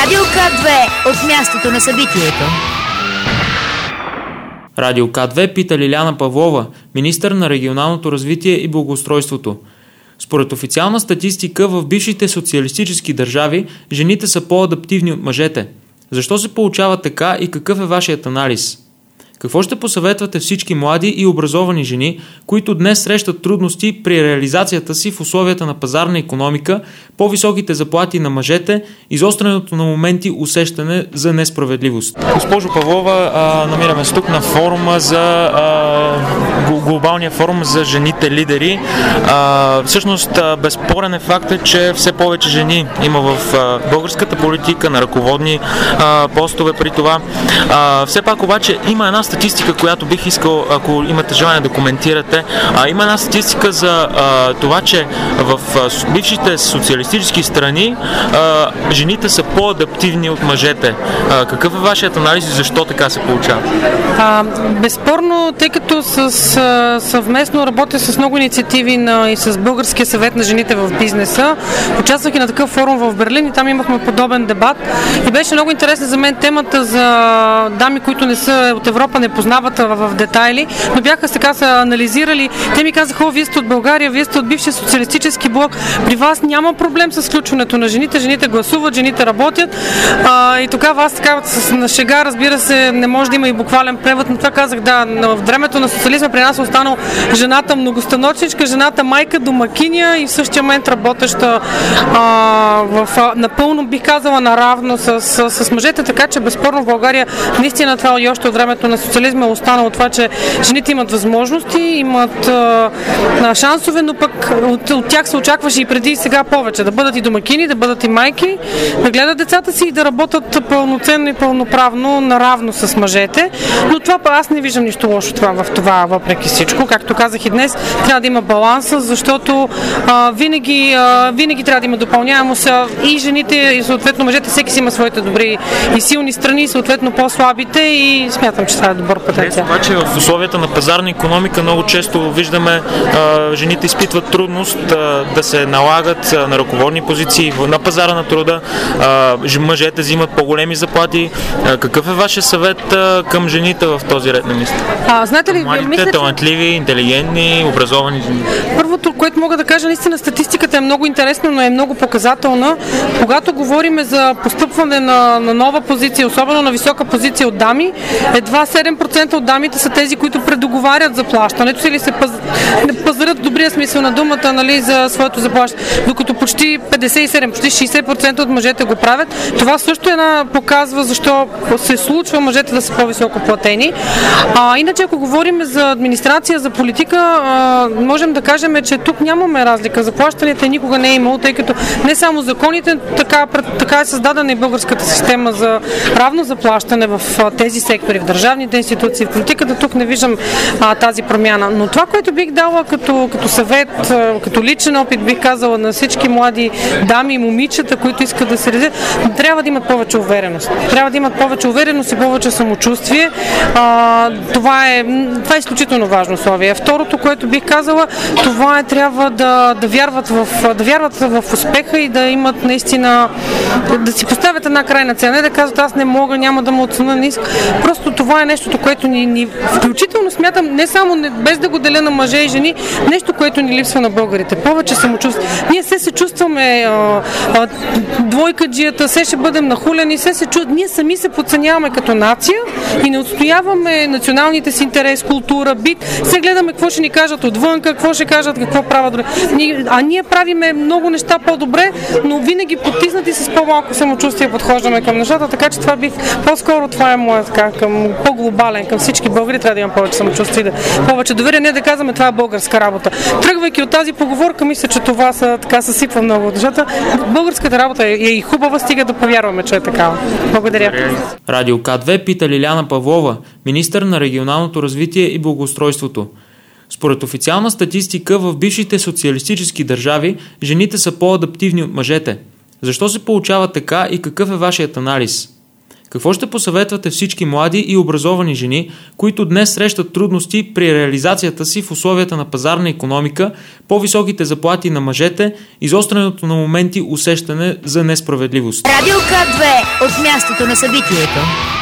Радио К2 от мястото на събитието. Радио К2 пита Лиляна Павлова, министър на регионалното развитие и благоустройството. Според официална статистика в бившите социалистически държави, жените са по-адаптивни от мъжете. Защо се получава така и какъв е вашият анализ? Какво ще посъветвате всички млади и образовани жени, които днес срещат трудности при реализацията си в условията на пазарна икономика, по-високите заплати на мъжете, изострянето на моменти усещане за несправедливост? Госпожо Павлова, намираме се тук на форума за глобалния форум за жените лидери. Всъщност, безспорен е факт, че все повече жени има в българската политика, на ръководни постове при това. Все пак обаче има една статистика, която бих искал, ако имате желание да коментирате. Има една статистика за това, че в бившите социалистически страни жените са по-адаптивни от мъжете. Какъв е вашият анализ и защо така се получава? Безспорно, тъй като съвместно работя с много инициативи и с Българския съвет на жените в бизнеса, участвах и на такъв форум в Берлин и там имахме подобен дебат и беше много интересна за мен темата за дами, които не са от Европа, не познават в детайли, но бяха сега са анализирали. Те ми казаха: вие сте от България, вие сте от бившия социалистически блок, при вас няма проблем с включването на жените, жените гласуват, жените работят. И тогава аз така на шега, разбира се, не може да има и буквален превод, но това казах: да, в времето на социализма при нас е останал жената многостаночничка, жената майка, домакиня и в същия момент работеща напълно, бих казала, наравно с мъжете, така че безспорно в България наистина това и още от времето на социализма е останало това, че жените имат възможности, имат шансове, но пък от тях се очакваше и преди и сега повече. Да бъдат и домакини, да бъдат и майки, да гледат децата си и да работят пълноценно и пълноправно, наравно с мъжете. Но това аз не виждам нищо лошо в това, въпреки всичко. Както казах и днес, трябва да има баланса, защото винаги трябва да има допълняемост и жените, и съответно мъжете, всеки си има своите добри и силни страни, и съответно по-слабите, и смятам, че това е добър потенциал. Обаче в условията на пазарна икономика много често виждаме жените изпитват трудност да се налагат на ръководни позиции на пазара на труда. Мъжете взимат по-големи заплати. Какъв е вашия съвет към жените в този ред на мисли? Знаете ли, младите, талантливи, интелигентни, образовани жени? Първото, което мога да кажа, наистина статистиката е много интересна, но е много показателна. Когато говорим за постъпване на нова позиция, особено на висока позиция от дами, едва 7% от дамите са тези, които предоговарят заплащането си или се пазарят в добрия смисъл на думата, нали, за своето заплащане. Докато почти 57, почти 60% от мъжете го правят. Това също показва защо се случва мъжете да са по-високо платени. Иначе, ако говорим за администрация, за политика, можем да кажем, че тук нямаме разлика. Заплащанията никога не е имало, тъй като не само законите, така е създадена и българската система за равно заплащане в тези сектори, в държавните институции, в политиката. Тук не виждам тази промяна. Но това, което бих дала като съвет, като личен опит, бих казала на всички млади дами и момичета, които искат да се развият, трябва да имат повече увереност. Трябва да имат повече увереност и повече самочувствие. Това е изключително важно условие. Второто, което бих казала, това е трябва да вярват в успеха и да имат наистина, да си поставят една крайна цел. Не да казват: аз не мога, няма да му оценя ниска. Просто това е нещото, което ни включително смятам, не само без да го деля на мъже и жени, нещо, което ни липсва на българите. Повече самочувствие. Ние се чувстваме двойкаджията, ще бъдем нахулени, ние сами се подценяваме като нация и не отстояваме националните си интерес, култура, бит. Се гледаме какво ще ни кажат отвън, какво ще кажат, какво правят добре. Ние правиме много неща по-добре, но винаги потиснати с по-малко самочувствие подхождаме към нещата, така че по-скоро това е моят към по-глобален, към всички българи трябва да имам повече самочувствие, повече доверие, не да казваме това е българска работа. Тръгвайки от тази поговорка, мисля, че това съсипва много от нещата. Българската работа е и хубава, стига да повярваме, че е такава. Благодаря. Радио К2 пита Лиляна Павлова, министър на регионалното развитие и благоустройството. Според официална статистика в бившите социалистически държави, жените са по-адаптивни от мъжете. Защо се получава така и какъв е вашият анализ? Какво ще посъветвате всички млади и образовани жени, които днес срещат трудности при реализацията си в условията на пазарна икономика, по-високите заплати на мъжете, изострянето на моменти усещане за несправедливост? Радио К2 от мястото на събитието.